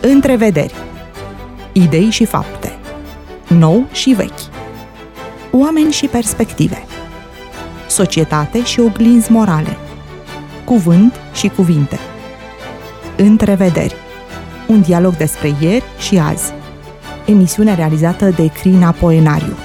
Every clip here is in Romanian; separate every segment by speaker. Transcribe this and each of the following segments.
Speaker 1: Întrevederi. Idei și fapte. Nou și vechi. Oameni și perspective. Societate și oglinzi morale. Cuvânt și cuvinte. Întrevederi. Un dialog despre ieri și azi. Emisiune realizată de Crina Poenariu.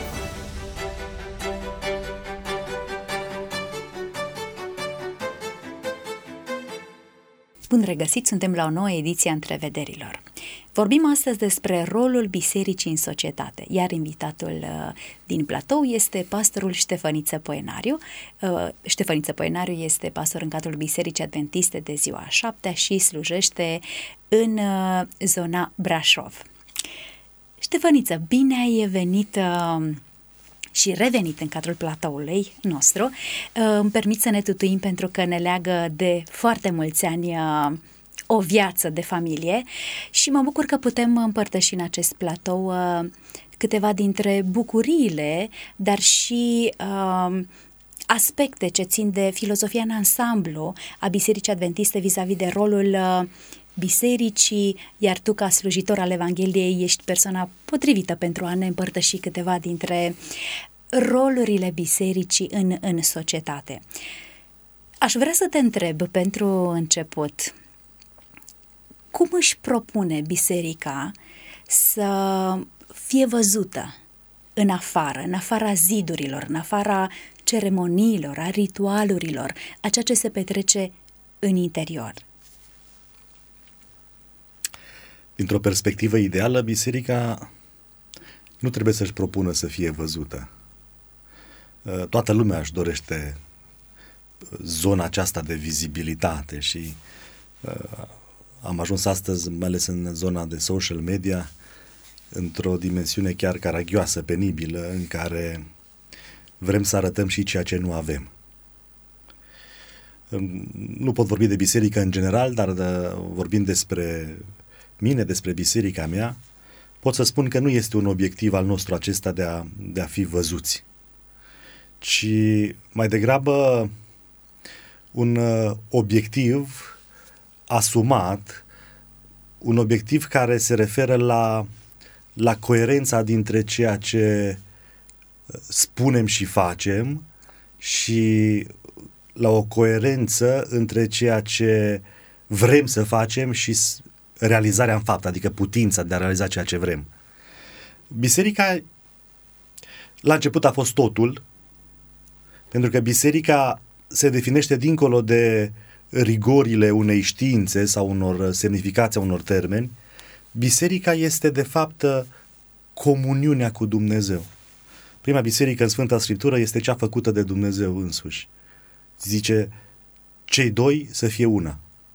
Speaker 2: Bun regăsit, suntem la o nouă ediție a Întrevederilor. Vorbim astăzi despre rolul bisericii în societate, iar invitatul din platou este pastorul Ștefăniță Poenariu. Ștefăniță Poenariu este pastor în cadrul Bisericii Adventiste de Ziua a 7-a și slujește în zona Brașov. Ștefăniță, bine ai venit și revenit în cadrul platoului nostru. Îmi permit să ne tutuim pentru că ne leagă de foarte mulți ani o viață de familie și mă bucur că putem împărtăși în acest platou câteva dintre bucuriile, dar și aspecte ce țin de filozofia în ansamblu a Bisericii Adventiste vis-a-vis de rolul bisericii, iar tu ca slujitor al Evangheliei ești persoana potrivită pentru a ne împărtăși câteva dintre rolurile bisericii în societate. Aș vrea să te întreb pentru început, cum își propune biserica să fie văzută în afara zidurilor, în afara ceremoniilor, a ritualurilor, a ceea ce se petrece în interior?
Speaker 3: Dintr-o perspectivă ideală, biserica nu trebuie să-și propună să fie văzută. Toată lumea își dorește zona aceasta de vizibilitate și am ajuns astăzi, mai ales în zona de social media, într-o dimensiune chiar caragioasă, penibilă, în care vrem să arătăm și ceea ce nu avem. Nu pot vorbi de biserică în general, dar vorbind despre mine, despre biserica mea, pot să spun că nu este un obiectiv al nostru acesta de a fi văzuți, ci mai degrabă un obiectiv asumat, un obiectiv care se referă la coerența dintre ceea ce spunem și facem și la o coerență între ceea ce vrem să facem și realizarea în fapt, adică putința de a realiza ceea ce vrem. Biserica la început a fost totul, pentru că biserica se definește dincolo de rigorile unei științe sau unor semnificații a unor termeni. Biserica este de fapt comuniunea cu Dumnezeu. Prima biserică în Sfânta Scriptură este cea făcută de Dumnezeu însuși. Zice, cei doi să fie una.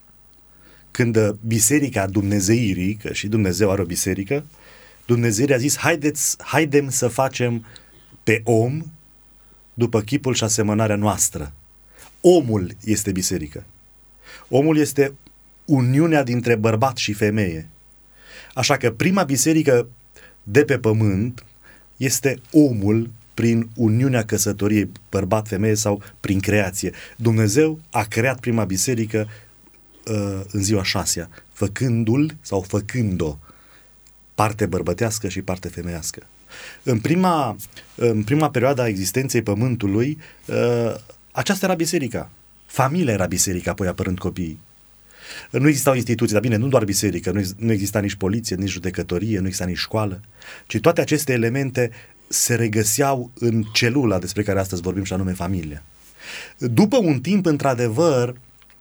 Speaker 3: Când biserica dumnezeirii, că și Dumnezeu are o biserică, Dumnezeirea a zis, haidem să facem pe om după chipul și asemănarea noastră. Omul este biserică. Omul este uniunea dintre bărbat și femeie. Așa că prima biserică de pe pământ este omul prin uniunea căsătoriei bărbat-femeie sau prin creație. Dumnezeu a creat prima biserică în ziua 6-a, făcându-l sau făcând-o parte bărbătească și parte femeiască. În prima perioadă a existenței pământului, aceasta era biserica. Familia era biserica, apoi apărând copiii. Nu existau instituții, dar bine, nu doar biserică, nu exista nici poliție, nici judecătorie, nu exista nici școală, ci toate aceste elemente se regăseau în celula despre care astăzi vorbim și anume familia. După un timp, într-adevăr,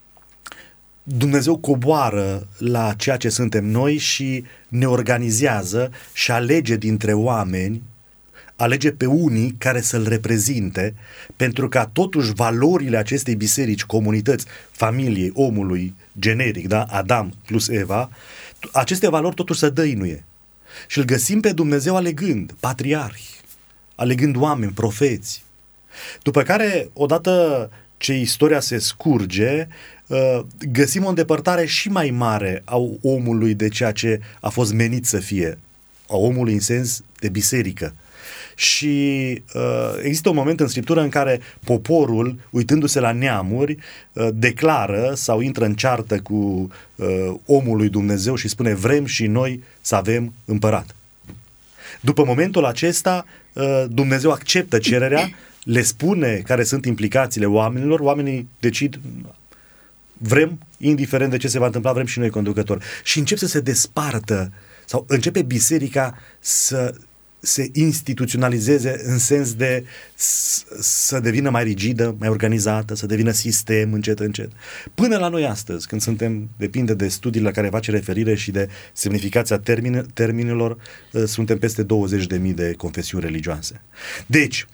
Speaker 3: Dumnezeu coboară la ceea ce suntem noi și ne organizează și alege dintre oameni, alege pe unii care să-l reprezinte, pentru ca totuși valorile acestei biserici, comunități, familiei, omului, generic, da? Adam plus Eva, aceste valori totuși să dăinuie. Și îl găsim pe Dumnezeu alegând patriarhi, alegând oameni, profeți. După care, odată ce istoria se scurge, găsim o îndepărtare și mai mare a omului de ceea ce a fost menit să fie, a omului în sens de biserică. Și există un moment în Scriptură în care poporul, uitându-se la neamuri, declară sau intră în ceartă cu omul lui Dumnezeu și spune: vrem și noi să avem împărat. După momentul acesta, Dumnezeu acceptă cererea, le spune care sunt implicațiile oamenilor, oamenii decid: vrem, indiferent de ce se va întâmpla, vrem și noi conducători. Și încep să se despartă, sau începe biserica să se instituționalizeze în sens de să devină mai rigidă, mai organizată, să devină sistem încet, încet. Până la noi astăzi, când suntem, depinde de studiile la care face referire și de semnificația termenilor, suntem peste 20.000 de confesiuni religioase. Deci,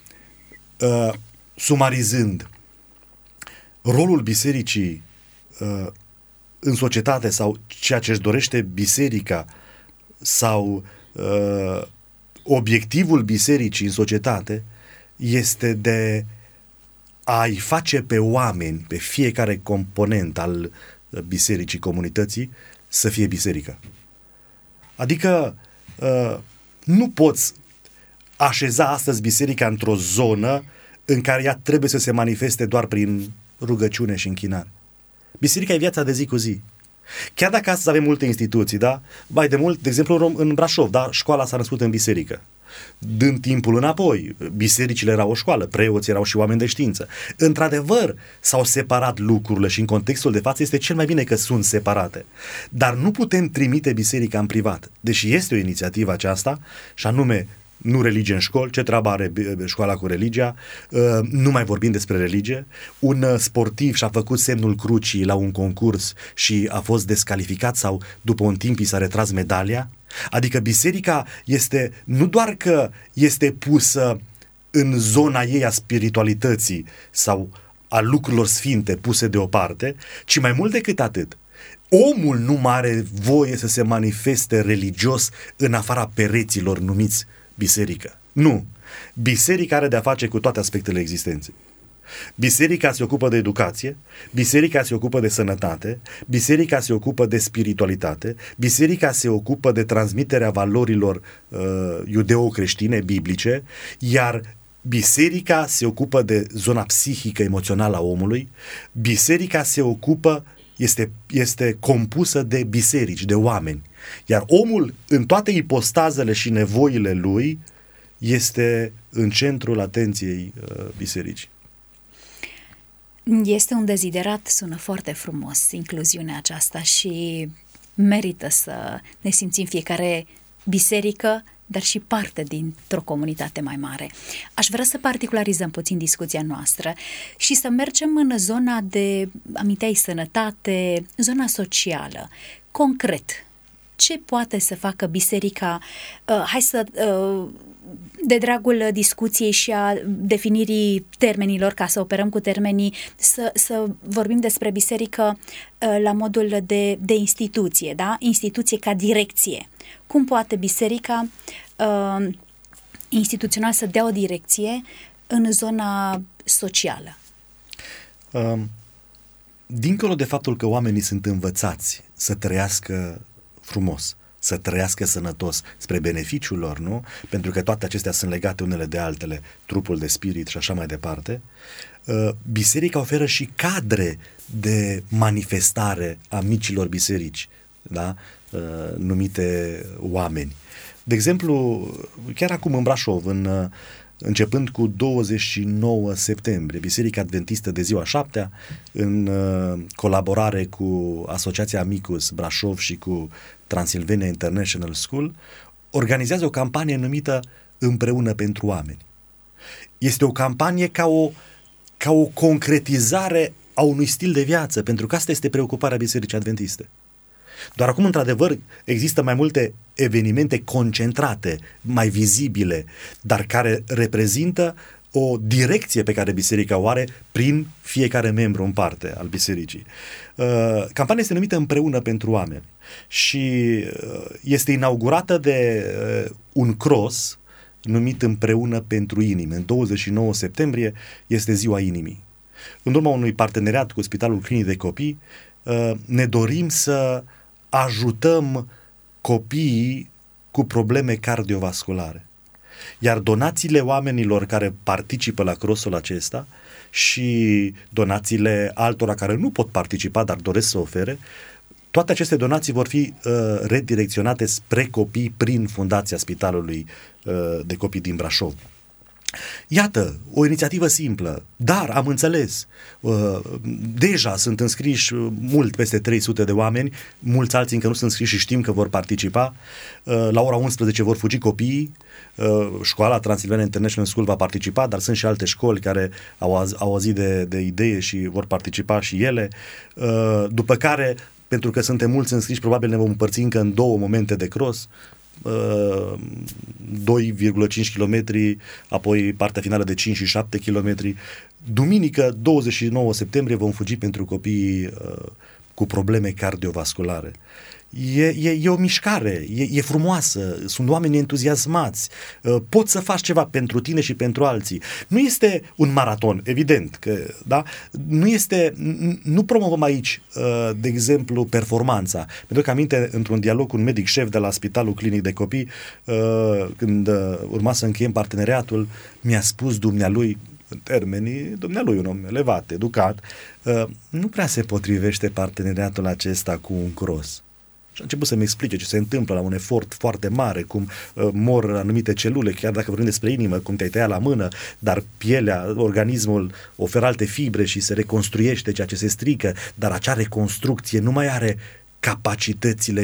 Speaker 3: sumarizând, rolul bisericii în societate sau ceea ce își dorește biserica sau obiectivul bisericii în societate este de a-i face pe oameni, pe fiecare component al bisericii, comunității, să fie biserică. Adică nu poți așeza astăzi biserica într-o zonă în care ea trebuie să se manifeste doar prin rugăciune și închinare. Biserica e viața de zi cu zi. Chiar dacă astăzi avem multe instituții, da? Mai de mult, de exemplu, în Brașov, da? Școala s-a născut în biserică. Dând timpul înapoi, bisericile erau o școală, preoții erau și oameni de știință. Într-adevăr, s-au separat lucrurile și în contextul de față este cel mai bine că sunt separate. Dar nu putem trimite biserica în privat, deși este o inițiativă aceasta, și anume: nu religie în școli, ce treabă are școala cu religia, nu mai vorbim despre religie. Un sportiv și-a făcut semnul crucii la un concurs și a fost descalificat sau după un timp i s-a retras medalia. Adică biserica este, nu doar că este pusă în zona ei a spiritualității sau a lucrurilor sfinte puse deoparte, ci mai mult decât atât, omul nu mai are voie să se manifeste religios în afara pereților numiți biserică. Nu. Biserica are de-a face cu toate aspectele existenței. Biserica se ocupă de educație, biserica se ocupă de sănătate, biserica se ocupă de spiritualitate, biserica se ocupă de transmiterea valorilor iudeo-creștine, biblice, iar biserica se ocupă de zona psihică, emoțională a omului, biserica se ocupă, este compusă de biserici, de oameni. Iar omul, în toate ipostazele și nevoile lui, este în centrul atenției bisericii.
Speaker 2: Este un deziderat, sună foarte frumos incluziunea aceasta și merită să ne simțim fiecare biserică, dar și parte dintr-o comunitate mai mare. Aș vrea să particularizăm puțin discuția noastră și să mergem în zona de, aminteai, sănătate, zona socială. Concret, ce poate să facă biserica? De dragul discuției și a definirii termenilor, ca să operăm cu termenii, să vorbim despre biserică la modul de instituție, da? Instituție ca direcție. Cum poate biserica instituțional să dea o direcție în zona socială?
Speaker 3: Dincolo de faptul că oamenii sunt învățați să trăiască frumos, să trăiască sănătos, spre beneficiul lor, nu? Pentru că toate acestea sunt legate unele de altele, trupul de spirit și așa mai departe. Biserica oferă și cadre de manifestare a micilor biserici, da? Numite oameni. De exemplu, chiar acum în Brașov, începând cu 29 septembrie, Biserica Adventistă de Ziua 7-a, în colaborare cu Asociația Amicus Brașov și cu Transylvania International School, organizează o campanie numită Împreună pentru oameni. Este o campanie ca o concretizare a unui stil de viață, pentru că asta este preocuparea Bisericii Adventiste. Doar acum, într-adevăr, există mai multe evenimente concentrate, mai vizibile, dar care reprezintă o direcție pe care biserica o are prin fiecare membru în parte al bisericii. Campania este numită Împreună pentru oameni și este inaugurată de un cross numit Împreună pentru inimi. În 29 septembrie este Ziua Inimii. În urma unui parteneriat cu Spitalul Clinic de Copii, ne dorim să ajutăm copiii cu probleme cardiovasculare. Iar donațiile oamenilor care participă la crossul acesta și donațiile altora care nu pot participa, dar doresc să ofere, toate aceste donații vor fi redirecționate spre copii prin Fundația Spitalului de Copii din Brașov. Iată, o inițiativă simplă, dar am înțeles, deja sunt înscriși mult peste 300 de oameni, mulți alții încă nu sunt înscriși și știm că vor participa. La ora 11 vor fugi copiii, școala Transilvania International School va participa, dar sunt și alte școli care au auzit de idee și vor participa și ele, după care, pentru că suntem mulți înscriși, probabil ne vom împărți încă în 2 momente de cross, 2,5 km, apoi partea finală de 5 și 7 km. Duminică, 29 septembrie, vom fugi pentru copiii cu probleme cardiovasculare. E o mișcare, e frumoasă, sunt oameni entuziasmați, poți să faci ceva pentru tine și pentru alții. Nu este un maraton, evident, că, da? Nu promovăm aici, de exemplu, performanța. Pentru că aminte, într-un dialog cu un medic șef de la Spitalul Clinic de Copii, când urma să încheiem parteneriatul, mi-a spus dumnealui, în termenii, dumnealui, un om elevat, educat, nu prea se potrivește parteneriatul acesta cu un cross. Și a început să-mi explice ce se întâmplă la un efort foarte mare, cum mor anumite celule, chiar dacă vorbim despre inimă, cum te-ai tăiat la mână, dar pielea, organismul oferă alte fibre și se reconstruiește ceea ce se strică, dar acea reconstrucție nu mai are capacitățile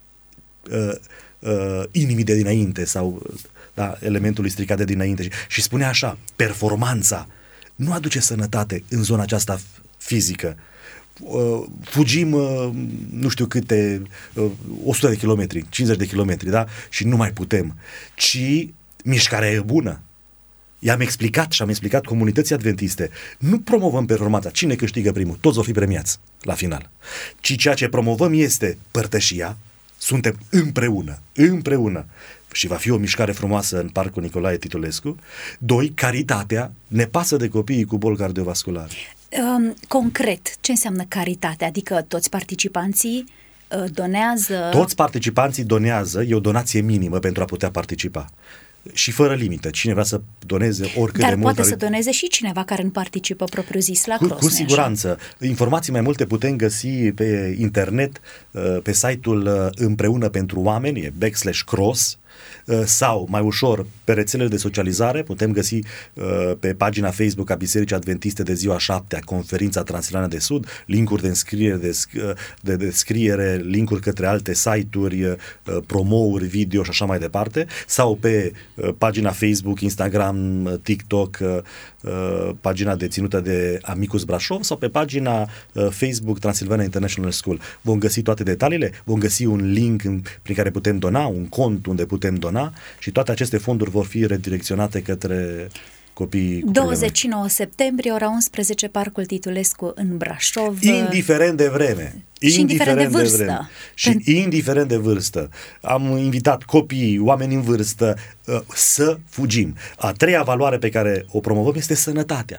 Speaker 3: inimii de dinainte sau elementului stricat de dinainte. Și spunea așa, performanța nu aduce sănătate în zona aceasta fizică. Fugim, nu știu câte, 100 de kilometri, 50 de kilometri, da? Și nu mai putem. Ci mișcarea e bună. I-am explicat și am explicat comunității adventiste. Nu promovăm performanța. Cine câștigă primul? Toți vor fi premiați la final. Ci ceea ce promovăm este părtășia. Suntem împreună. Și va fi o mișcare frumoasă în Parcul Nicolae Titulescu. 2, caritatea. Ne pasă de copiii cu boli cardiovasculare.
Speaker 2: Concret, ce înseamnă caritate? Adică toți participanții donează?
Speaker 3: Toți participanții donează, e o donație minimă pentru a putea participa. Și fără limită. Cine vrea să doneze oricât
Speaker 2: Dar
Speaker 3: de mult.
Speaker 2: Dar poate să doneze și cineva care nu participă propriu-zis la cross.
Speaker 3: Cu siguranță. Informații mai multe putem găsi pe internet, pe site-ul Împreună pentru Oameni, e /cross, sau mai ușor pe rețelele de socializare putem găsi pe pagina Facebook a Bisericii Adventiste de ziua 7 a Conferința Transilvania de Sud, linkuri de înscriere, de descriere, linkuri către alte site-uri, promouri, video și așa mai departe, sau pe pagina Facebook, Instagram, TikTok, pagina deținută de Amicus Brașov, sau pe pagina Facebook Transilvania International School. Vom găsi toate detaliile, vom găsi un link prin care putem dona, un cont unde putem dona, și toate aceste fonduri vor fi redirecționate către copiii cu
Speaker 2: 29 septembrie, ora 11, Parcul Titulescu în Brașov.
Speaker 3: Indiferent de vreme.
Speaker 2: Și indiferent de vârstă.
Speaker 3: Și indiferent de vârstă. Am invitat copiii, oameni în vârstă, să fugim. A 3-a valoare pe care o promovăm este sănătatea.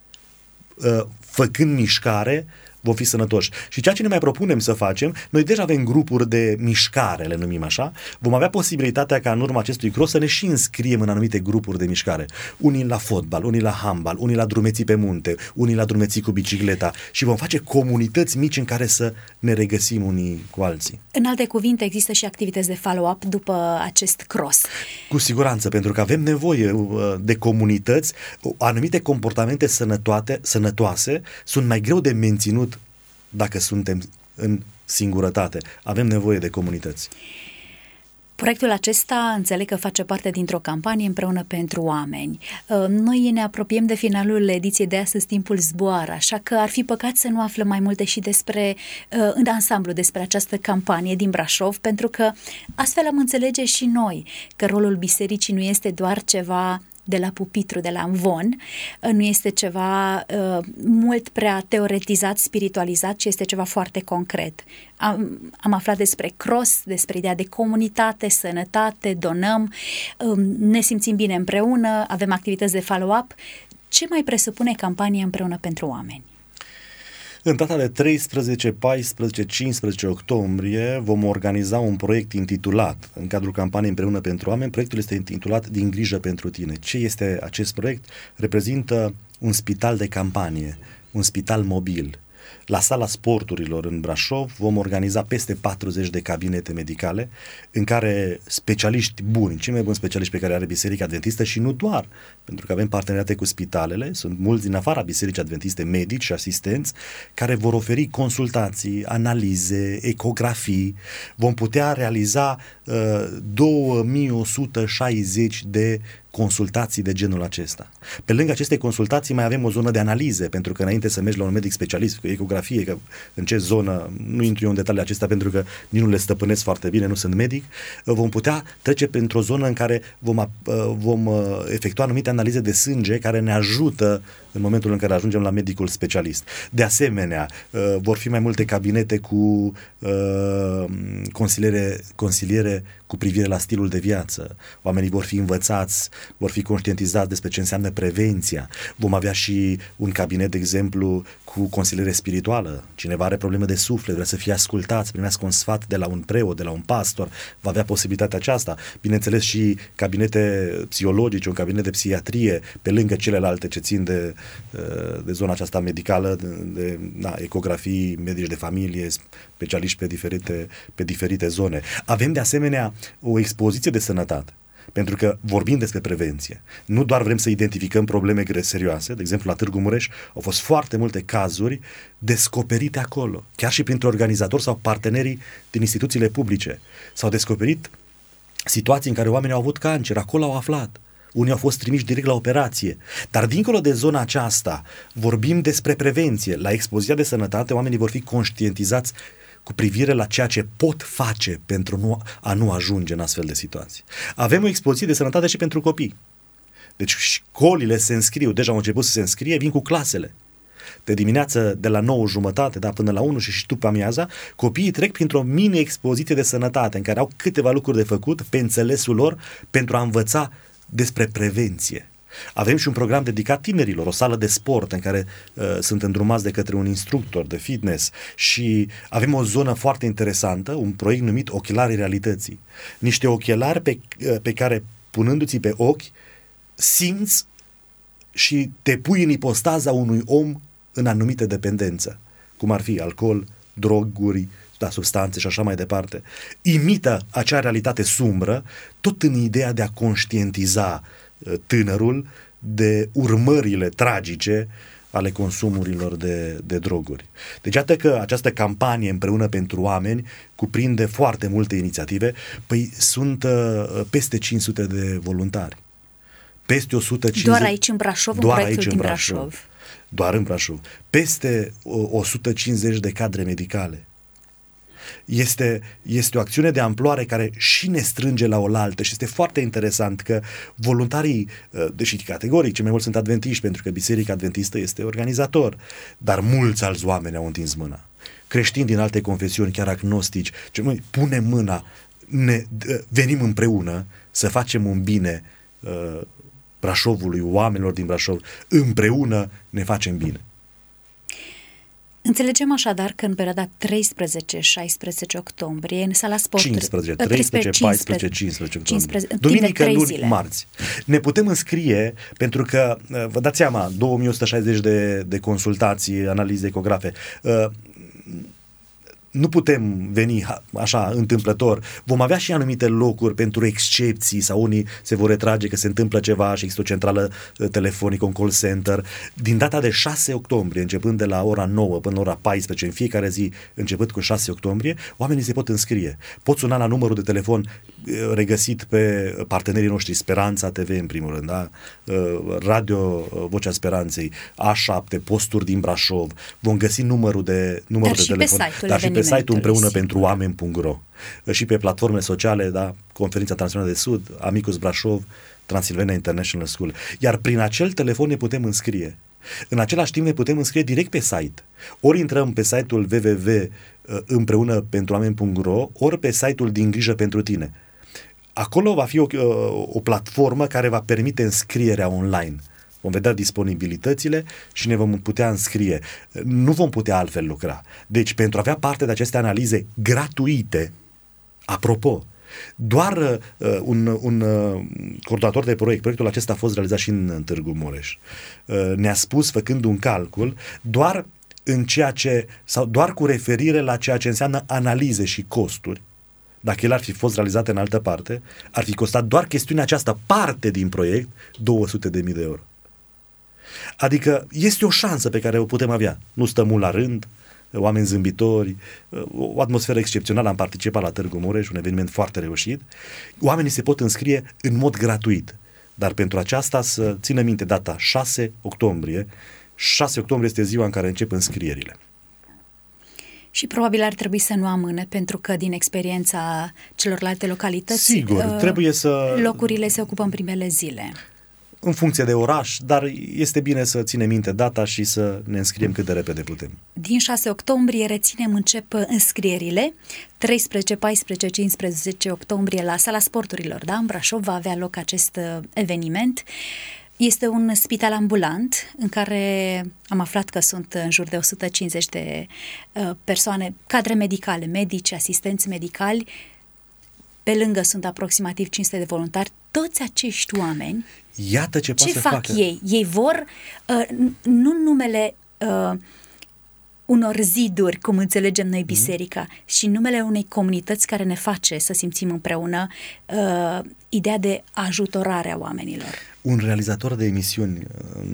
Speaker 3: Făcând mișcare, vom fi sănătoși. Și ceea ce ne mai propunem să facem, noi deja avem grupuri de mișcare, le numim așa, vom avea posibilitatea ca în urma acestui cross să ne și înscriem în anumite grupuri de mișcare. Unii la fotbal, unii la handbal, unii la drumeții pe munte, unii la drumeții cu bicicleta, și vom face comunități mici în care să ne regăsim unii cu alții.
Speaker 2: În alte cuvinte, există și activități de follow-up după acest cross.
Speaker 3: Cu siguranță, pentru că avem nevoie de comunități. Anumite comportamente sănătoase sunt mai greu de menținut dacă suntem în singurătate. Avem nevoie de comunități.
Speaker 2: Proiectul acesta înțeleg că face parte dintr-o campanie Împreună pentru Oameni. Noi ne apropiem de finalul ediției de astăzi, timpul zboară, așa că ar fi păcat să nu aflăm mai multe și despre, în ansamblu, despre această campanie din Brașov, pentru că astfel am înțelege și noi că rolul bisericii nu este doar ceva de la pupitru, de la amvon, nu este ceva mult prea teoretizat, spiritualizat, ci este ceva foarte concret. Am aflat despre cross, despre ideea de comunitate, sănătate, donăm, ne simțim bine împreună, avem activități de follow-up. Ce mai presupune campania Împreună pentru Oameni?
Speaker 3: În data de 13, 14, 15 octombrie vom organiza un proiect intitulat, în cadrul campaniei Împreună pentru Oameni, proiectul este intitulat Din grijă pentru tine. Ce este acest proiect? Reprezintă un spital de campanie, un spital mobil. La Sala Sporturilor în Brașov vom organiza peste 40 de cabinete medicale în care specialiști buni, cei mai buni specialiști pe care are Biserica Adventistă și nu doar, pentru că avem parteneriate cu spitalele, sunt mulți din afara Bisericii Adventiste, medici și asistenți, care vor oferi consultații, analize, ecografii. Vom putea realiza 2160 de consultații de genul acesta. Pe lângă aceste consultații mai avem o zonă de analize, pentru că înainte să mergi la un medic specialist cu ecografie, că în ce zonă, nu intru eu în detaliile acestea pentru că nici nu le stăpânesc foarte bine, nu sunt medic, vom putea trece printr-o zonă în care vom efectua anumite analize de sânge care ne ajută în momentul în care ajungem la medicul specialist. De asemenea, vor fi mai multe cabinete cu consiliere cu privire la stilul de viață. Oamenii vor fi învățați, vor fi conștientizați despre ce înseamnă prevenția. Vom avea și un cabinet, de exemplu, cu consiliere spirituală. Cineva are probleme de suflet, vrea să fie ascultat, să primească un sfat de la un preot, de la un pastor, va avea posibilitatea aceasta. Bineînțeles și cabinete psihologice, un cabinet de psihiatrie, pe lângă celelalte ce țin de zona aceasta medicală, de ecografii, medici de familie, specialiști pe diferite zone. Avem de asemenea o expoziție de sănătate. Pentru că vorbim despre prevenție. Nu doar vrem să identificăm probleme serioase, de exemplu la Târgu Mureș au fost foarte multe cazuri descoperite acolo, chiar și printre organizatori sau partenerii din instituțiile publice. S-au descoperit situații în care oamenii au avut cancer, acolo au aflat. Unii au fost trimiși direct la operație. Dar dincolo de zona aceasta, vorbim despre prevenție. La expoziția de sănătate, oamenii vor fi conștientizați cu privire la ceea ce pot face pentru a nu ajunge în astfel de situații. Avem o expoziție de sănătate și pentru copii. Deci școlile se înscriu, deja au început să se înscrie, vin cu clasele. De dimineață de la 9:30 până la 1 și după amiaza, copiii trec printr-o mini-expoziție de sănătate în care au câteva lucruri de făcut pe înțelesul lor pentru a învăța despre prevenție. Avem și un program dedicat tinerilor, o sală de sport în care sunt îndrumați de către un instructor de fitness și avem o zonă foarte interesantă, un proiect numit Ochelarii Realității. Niște ochelari pe care, punându-ți pe ochi, simți și te pui în ipostaza unui om în anumite dependență, cum ar fi alcool, droguri, substanțe și așa mai departe. Imită acea realitate sumbră, tot în ideea de a conștientiza tânărul de urmările tragice ale consumurilor de droguri. Deci iată că această campanie Împreună pentru Oameni cuprinde foarte multe inițiative. Păi sunt peste 500 de voluntari. Peste 150...
Speaker 2: Doar aici în Brașov,
Speaker 3: doar
Speaker 2: în proiectul
Speaker 3: aici
Speaker 2: din
Speaker 3: în Brașov. Doar în Brașov. Peste 150 de cadre medicale. Este o acțiune de amploare care și ne strânge la oaltă și este foarte interesant că voluntarii, deși categoric, cei mai mulți sunt adventiști pentru că Biserica Adventistă este organizator, dar mulți alți oameni au întins mâna. Creștini din alte confesiuni, chiar agnostici, punem mâna, venim împreună să facem un bine Brașovului, oamenilor din Brașov, împreună ne facem bine.
Speaker 2: Înțelegem așadar că în perioada 13-16 octombrie, în sala sportului...
Speaker 3: 13, 14, 15 octombrie. Duminică, luni, marți. Ne putem înscrie pentru că, vă dați seama, 2160 de consultații, analize ecografe, nu putem veni așa întâmplător. Vom avea și anumite locuri pentru excepții sau unii se vor retrage că se întâmplă ceva și există o centrală telefonică, un call center. Din data de 6 octombrie, începând de la ora 9 până la ora 14, în fiecare zi, începând cu 6 octombrie, oamenii se pot înscrie. Pot suna la numărul de telefon regăsit pe partenerii noștri, Speranța TV în primul rând, da? Radio Vocea Speranței, A7, posturi din Brașov. Vom găsi numărul de telefon. Dar și pe site-ul împreună pentru oameni.ro și pe platforme sociale, da, Conferința Transnațională de Sud, Amicus Brașov, Transilvania International School. Iar prin acel telefon ne putem înscrie. În același timp ne putem înscrie direct pe site. Ori intrăm pe site-ul www.împreunapentuoameni.ro, ori pe site-ul Din grijă pentru tine. Acolo va fi o platformă care va permite înscrierea online Vom vedea disponibilitățile și ne vom putea înscrie. Nu vom putea altfel lucra. Deci, pentru a avea parte de aceste analize gratuite, apropo, doar un coordonator de proiectul acesta a fost realizat și în Târgu Mureș, ne-a spus, făcând un calcul, doar cu referire la ceea ce înseamnă analize și costuri, dacă el ar fi fost realizat în altă parte, ar fi costat doar chestiunea aceasta, parte din proiect, 200.000 de euro. Adică este o șansă pe care o putem avea. Nu stăm mult la rând, oameni zâmbitori, o atmosferă excepțională. Am participat la Târgu Mureș, un eveniment foarte reușit. Oamenii se pot înscrie în mod gratuit, dar pentru aceasta să țină minte data 6 octombrie. 6 octombrie este ziua în care încep înscrierile.
Speaker 2: Și probabil ar trebui să nu amâne, pentru că din experiența celorlalte localități,
Speaker 3: sigur, trebuie să...
Speaker 2: locurile se ocupă în primele zile.
Speaker 3: În funcție de oraș, dar este bine să ținem minte data și să ne înscriem cât de repede putem.
Speaker 2: Din 6 octombrie, reținem, încep înscrierile. 13, 14, 15 octombrie la Sala Sporturilor, da? În Brașov va avea loc acest eveniment. Este un spital ambulant în care am aflat că sunt în jur de 150 de persoane, cadre medicale, medici, asistenți medicali. Pe lângă sunt aproximativ 500 de voluntari. Toți acești oameni,
Speaker 3: iată ce
Speaker 2: fac ei? Ei vor, nu numele unor ziduri, cum înțelegem noi biserica, și numele unei comunități care ne face să simțim împreună ideea de ajutorare a oamenilor. Un
Speaker 3: realizator de emisiuni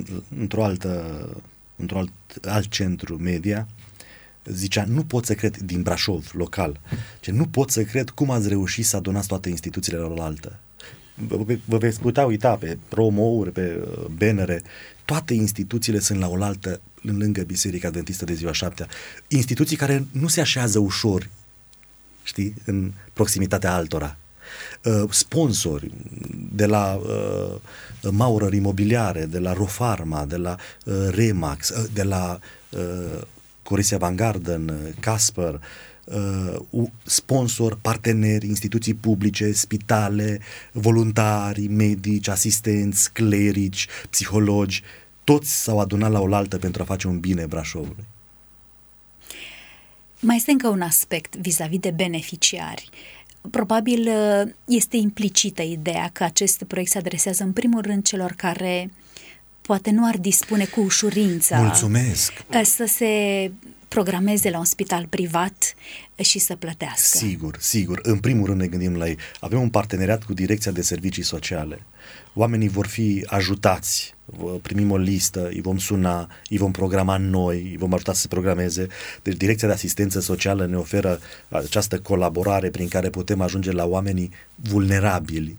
Speaker 3: într-un alt centru media zicea, nu pot să cred, din Brașov, local, nu pot să cred cum ați reușit să adunați toate instituțiile la oaltă. Vă veți putea uita pe promo-uri, pe bannere, toate instituțiile sunt la oaltă lângă Biserica Adventistă de Ziua Șaptea. Instituții care nu se așează ușor, știi, în proximitatea altora. Sponsori de la Maurer Imobiliare, de la Rofarma, de la Remax, de la Coresia Van Garden, Casper, sponsor, parteneri, instituții publice, spitale, voluntari, medici, asistenți, clerici, psihologi, toți s-au adunat la oaltă pentru a face un bine Brașovului.
Speaker 2: Mai este încă un aspect vis-a-vis de beneficiari. Probabil este implicită ideea că acest proiect se adresează în primul rând celor care poate nu ar dispune cu ușurință.
Speaker 3: Mulțumesc!
Speaker 2: Să se programeze la un spital privat și să plătească.
Speaker 3: Sigur. În primul rând ne gândim la ei. Avem un parteneriat cu Direcția de Servicii Sociale. Oamenii vor fi ajutați. Primim o listă, îi vom suna, îi vom programa noi, îi vom ajuta să se programeze. Deci Direcția de Asistență Socială ne oferă această colaborare prin care putem ajunge la oamenii vulnerabili.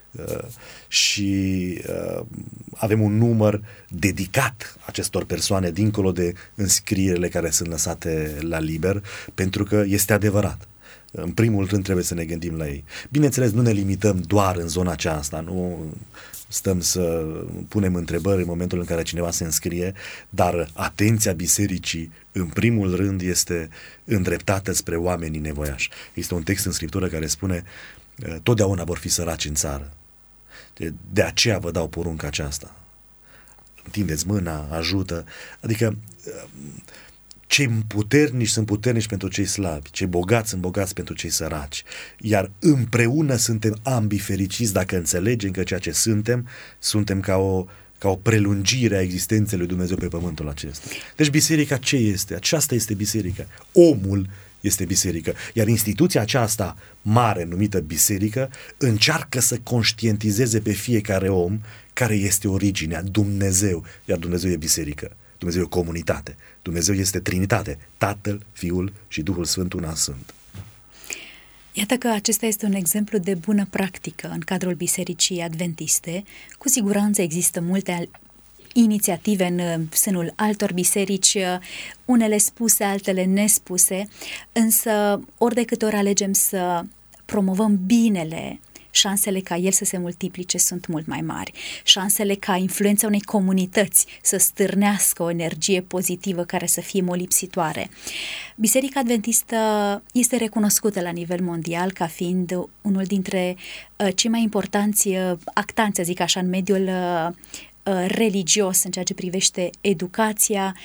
Speaker 3: Și avem un număr dedicat acestor persoane dincolo de înscrierile care sunt lăsate la liber, pentru că este adevărat. În primul rând trebuie să ne gândim la ei. Bineînțeles, nu ne limităm doar în zona aceasta, nu stăm să punem întrebări în momentul în care cineva se înscrie, dar atenția bisericii în primul rând este îndreptată spre oamenii nevoiași. Este un text în Scriptură care spune: totdeauna vor fi săraci în țară. De aceea vă dau porunca aceasta. Întindeți mâna, ajută. Adică cei puternici sunt puternici pentru cei slabi, cei bogați sunt bogați pentru cei săraci. Iar împreună suntem ambii fericiți dacă înțelegem că ceea ce suntem ca o prelungire a existenței lui Dumnezeu pe pământul acesta. Deci biserica ce este? Aceasta este biserica. Omul este biserică. Iar instituția aceasta mare, numită biserică, încearcă să conștientizeze pe fiecare om care este originea, Dumnezeu. Iar Dumnezeu e biserică. Dumnezeu e comunitate. Dumnezeu este Trinitate. Tatăl, Fiul și Duhul Sfânt una sunt.
Speaker 2: Iată că acesta este un exemplu de bună practică în cadrul Bisericii Adventiste. Cu siguranță există multe inițiative în sânul altor biserici, unele spuse, altele nespuse, însă ori de câte ori alegem să promovăm binele, șansele ca el să se multiplice sunt mult mai mari. Șansele ca influența unei comunități să stârnească o energie pozitivă care să fie molipsitoare. Biserica Adventistă este recunoscută la nivel mondial ca fiind unul dintre cei mai importanți actanți, zic așa, în mediul religios în ceea ce privește educația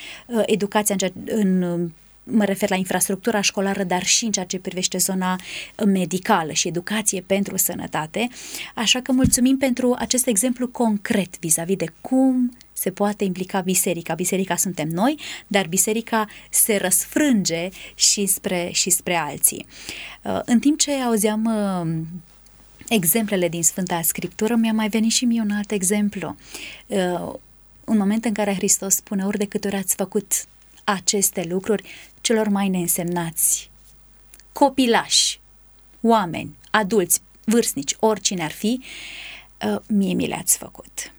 Speaker 2: mă refer la infrastructura școlară, dar și în ceea ce privește zona medicală și educație pentru sănătate. Așa că mulțumim pentru acest exemplu concret vis-a-vis de cum se poate implica biserica. Biserica suntem noi, dar biserica se răsfrânge și spre alții. În timp ce auzeam exemplele din Sfânta Scriptură, mi-a mai venit și mie un alt exemplu. Un moment în care Hristos spune: ori de câte ori ați făcut aceste lucruri celor mai neînsemnați, copilași, oameni, adulți, vârstnici, oricine ar fi, mie mi le-ați făcut.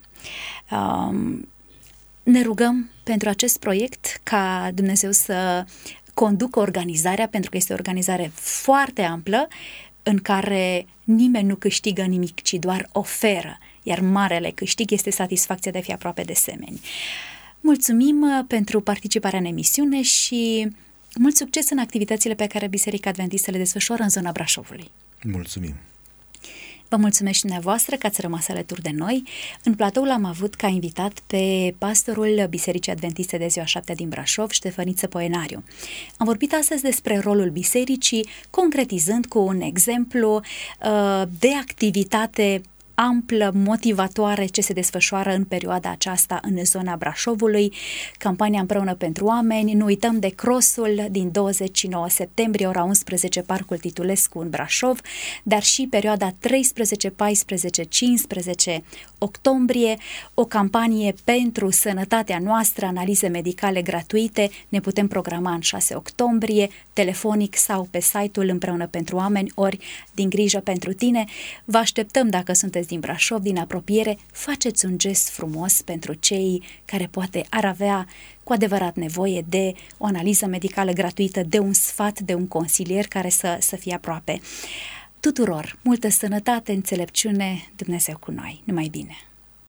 Speaker 2: Ne rugăm pentru acest proiect ca Dumnezeu să conducă organizarea, pentru că este o organizare foarte amplă, în care nimeni nu câștigă nimic, ci doar oferă, iar marele câștig este satisfacția de a fi aproape de semeni. Mulțumim pentru participarea în emisiune și mult succes în activitățile pe care Biserica Adventistă le desfășoară în zona Brașovului.
Speaker 3: Mulțumim!
Speaker 2: Vă mulțumesc și dumneavoastră că ați rămas alături de noi. În platou l-am avut ca invitat pe pastorul Bisericii Adventiste de Ziua 7 din Brașov, Ștefăniță Poenariu. Am vorbit astăzi despre rolul bisericii, concretizând cu un exemplu de activitate amplă, motivatoare ce se desfășoară în perioada aceasta în zona Brașovului, campania Împreună pentru Oameni. Nu uităm de crossul din 29 septembrie, ora 11, Parcul Titulescu în Brașov, dar și perioada 13, 14, 15 octombrie, o campanie pentru sănătatea noastră, analize medicale gratuite. Ne putem programa în 6 octombrie, telefonic sau pe site-ul Împreună pentru Oameni, ori din grijă pentru tine. Vă așteptăm dacă sunteți din Brașov, din apropiere, faceți un gest frumos pentru cei care poate ar avea cu adevărat nevoie de o analiză medicală gratuită, de un sfat, de un consilier care să fie aproape. Tuturor, multă sănătate, înțelepciune, Dumnezeu cu noi. Numai bine!